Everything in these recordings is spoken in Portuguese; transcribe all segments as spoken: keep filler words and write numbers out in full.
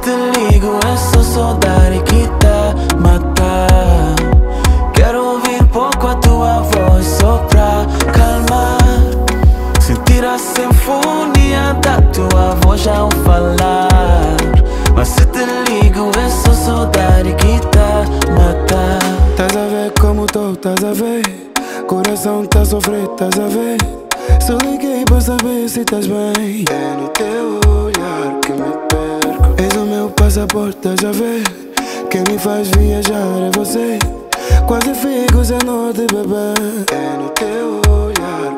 te ligo é só saudade que tá matar. Quero ouvir pouco a tua voz só pra calmar, sentir a sinfonia da tua voz ao falar. Mas se te ligo é só saudade que tá matar. Tás a ver como tô, tás a ver, coração tá a sofrer, tás a ver. Só liguei pra saber se estás bem. É no teu olhar que me perco. És o meu passaporte, estás a ver. Quem me faz viajar é você. Quase fico sem norte, bebê. É no teu olhar.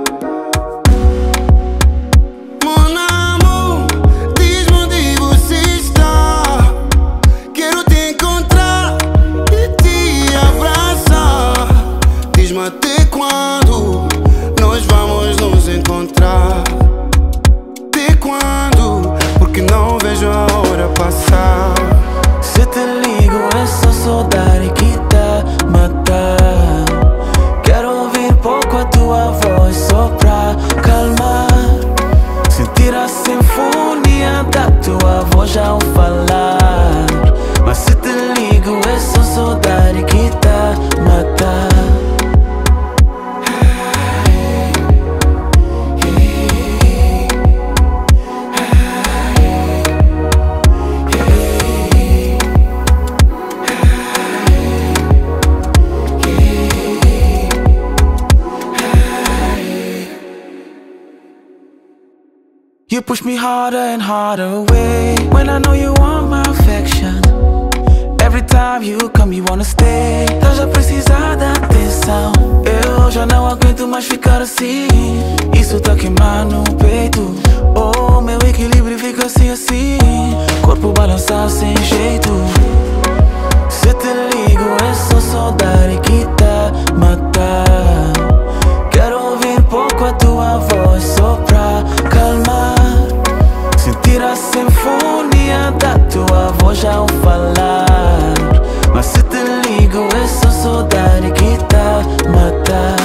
Mon amor, diz-me onde você está. Quero te encontrar e te abraçar. Diz-me até quando nós vamos nos encontrar. Até quando? Porque não vejo a hora passar. Se te ligo é só saudade que tá matar. Quero ouvir pouco a tua voz só pra calmar, sentir a sinfonia da tua voz ao falar. Mas se te ligo é só saudade que tá matar. You push me harder and harder away when I know you want my affection. Every time you come you wanna stay. Estás a precisar da atenção. Eu já não aguento mais ficar assim. Isso tá queimando no peito. Oh, meu equilíbrio fica assim assim. Corpo balançar sem jeito. Se te ligo é só saudade que tá matar. Quero ouvir pouco a tua voz só pra calmar, sentir a sinfonia da tua voz ao falar. Mas se te ligo é só saudade que tá matar.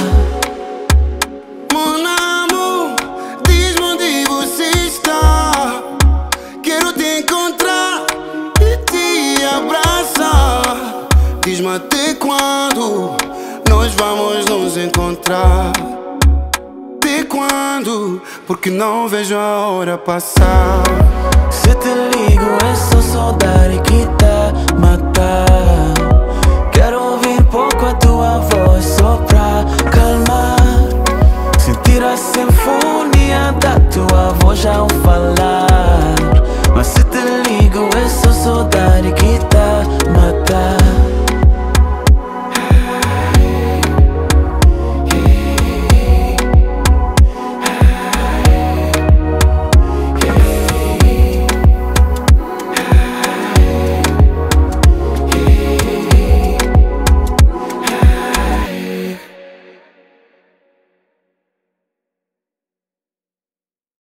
Mon amor, diz-me onde você está. Quero te encontrar e te abraçar. Diz-me até quando nós vamos nos encontrar. Até quando? Porque não vejo a hora passar. Se te ligo é só saudade que tá matando.